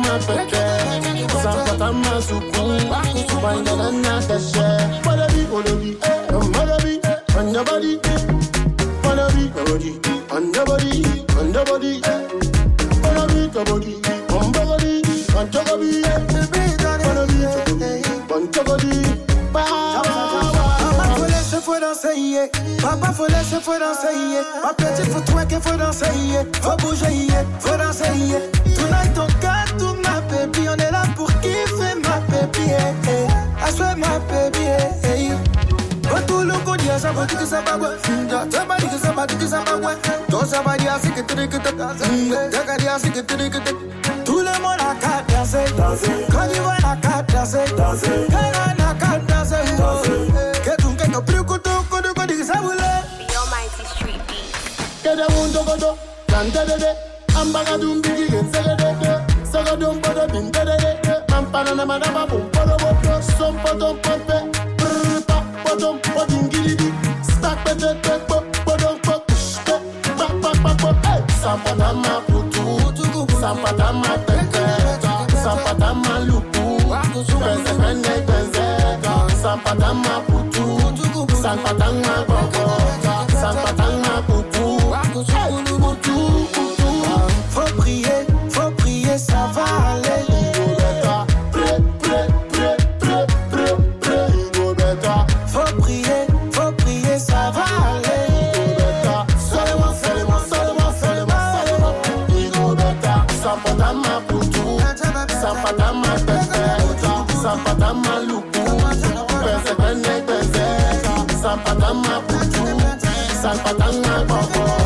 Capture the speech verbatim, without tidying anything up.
ma peke, sampatama suku, subandana kashe. Wadabi, wadabi, wadabi, on your body, wadabi, wadabi, on your body, on your body, wadabi, wadabi, on your body, on your body, wadabi, on your body. Maman faut laisser, faut danser, yeah. Papa faut laisser, faut danser, yeah. Ma petite faut twerker, faut danser, yeah. Faut bouger, yeah. Faut danser, yeah. Tonight on garde tout ma baby, on est là pour kiffer ma baby, yeah, yeah. I swear my baby, yeah, yeah. But tout le monde dit ça va dire que ça va ouais. Ça va dire que ça va dire que ça va ouais. Tout ça va dire c'est que tu dis que tu t'as dire c'est que tu dis que tu. Tout le monde a qu'à danser, danser. Quand il voit la qu'à danser, danser. Quand on a qu'à danser, danser. Que tu qu'est que plus que tout que tu que dis ça voulait. Your mighty street beat. Que de mundo godo, cante de de. Ambaga dumbigi gensele de de. Saga dumbo de binte de de. Ampana na manaba bum polo boto. Som potom pompe. Prpa potom podingili. Stack pete te pop podom pop. Pop pop pop pop. Sampatama putu. Sampatama peke. Sampatama lupu. Benze benze benze. Sampatama putu. Sampatama boko. Sampatama putu. Putu putu. Faut prier, faut prier, ça va aller. Pré, pré, pré, pré, pré, pré. Faut prier, faut prier, ça va aller. Seulement, seulement, seulement, seulement, seulement. Sampatama putu. Sampatama peke. Sampatama lupu. Benze benze benze. Sampatama putu. Sampatama boko.